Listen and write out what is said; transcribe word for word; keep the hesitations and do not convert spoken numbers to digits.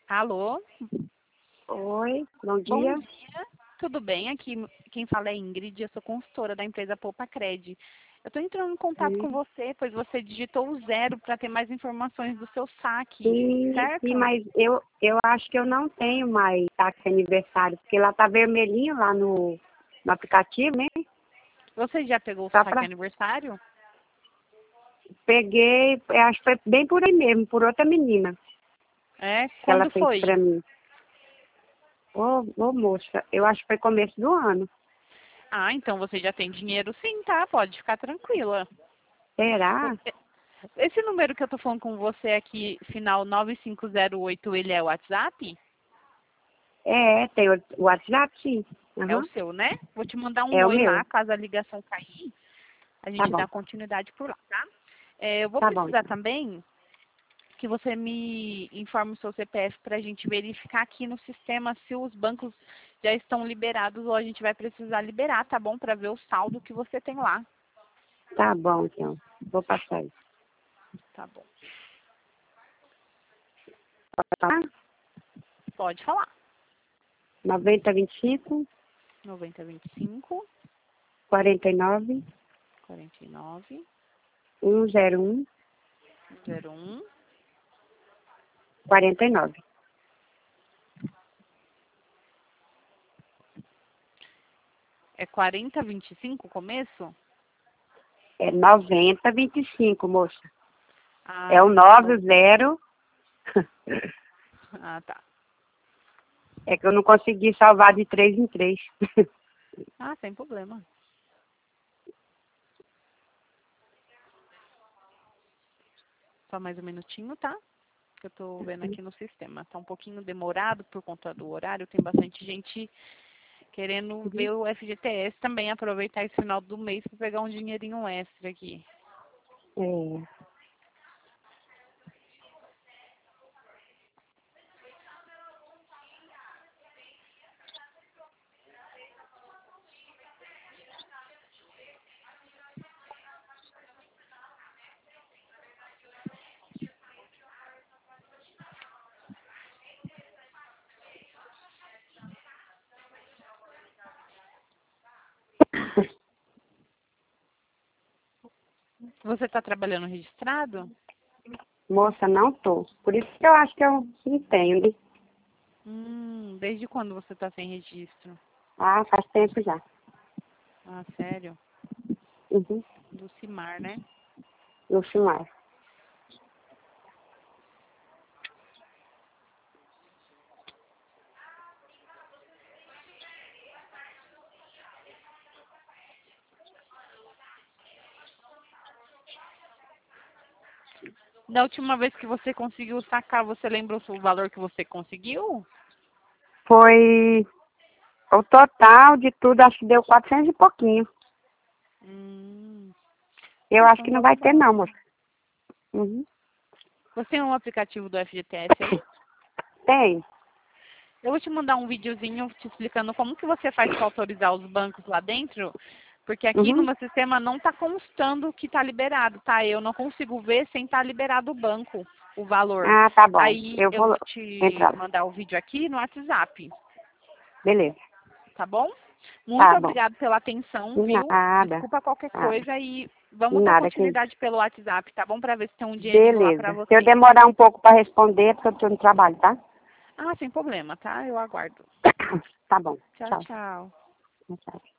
Alô? Oi, bom Bom dia. dia. Tudo bem? Aqui quem fala é Ingrid, eu sou consultora da empresa Poupa Cred. Eu estou entrando em contato Sim, com você, pois você digitou o zero para ter mais informações do seu saque, sim, sim, certo? mas eu, eu acho que eu não tenho mais táxi aniversário, porque lá tá vermelhinho lá no, no aplicativo, né? Você já pegou o seu Só saque pra... aniversário? Peguei, eu acho que foi bem por aí mesmo, por outra menina É? que ela Quando fez foi? pra mim. Ô, ô moça, eu acho que foi começo do ano. Ah, então você já tem dinheiro sim, tá? Pode ficar tranquila. Será? Esse número que eu tô falando com você aqui, final nove cinco zero oito, ele é o WhatsApp? É, tem o o WhatsApp, sim. É o Aham. seu, né? Vou te mandar um É o oi lá, meu. caso a ligação cair, a Tá gente bom, dá continuidade por lá, tá? É, eu vou tá bom precisar então. também que você me informe o seu C P F para a gente verificar aqui no sistema se os bancos já estão liberados ou a gente vai precisar liberar, tá bom? Para ver o saldo que você tem lá. Tá bom então. Vou passar aí. Tá bom. Tá? Pode falar. noventa, vinte e cinco, noventa, vinte e cinco, quarenta e nove, quarenta e nove, um zero um, zero um. quarenta e nove. É quarenta, vinte e cinco o começo? É noventa, vinte e cinco, moça. É o Ah, tá bom. nove zero. Ah, tá. É que eu não consegui salvar de três em três. Ah, sem problema. Só mais um minutinho, tá? Que eu tô vendo aqui no sistema. Tá um pouquinho demorado por conta do horário. Tem bastante gente querendo ver o F G T S também, aproveitar esse final do mês para pegar um dinheirinho extra aqui. É. Você está trabalhando registrado? Moça, não tô. Por isso que eu acho que eu não tenho, né? Hum, desde quando você está sem registro? Ah, faz tempo já. Ah, sério? Uhum. Do Cimar, né? No filmar. Da última vez que você conseguiu sacar, você lembra o valor que você conseguiu? Foi o total de tudo, acho que deu quatrocentos e pouquinho. Hum, Eu ah, acho foi um que não valor vai ter bom, não, tá? moça. Uhum. Você tem um aplicativo do F G T S aí? Tem. Eu vou te mandar um videozinho te explicando como que você faz para autorizar os bancos lá dentro, porque aqui no Uhum. meu sistema não está constando que está liberado, tá? Eu não consigo ver sem estar liberado o banco, o valor. Ah, tá bom. Aí Eu eu vou vou te entrar lá. mandar o vídeo aqui no WhatsApp, Beleza. tá bom? Muito Tá bom. obrigada pela atenção, De viu? nada. Desculpa qualquer Nada. coisa e vamos dar Nada, que continuidade pelo WhatsApp, tá bom? Para ver se tem um dinheirinho lá para beleza. Se eu você. demorar um pouco para responder, é porque eu estou no trabalho, tá? Ah, sem problema, tá? Eu aguardo. Tá bom. Tchau, Tchau. tchau. Tchau.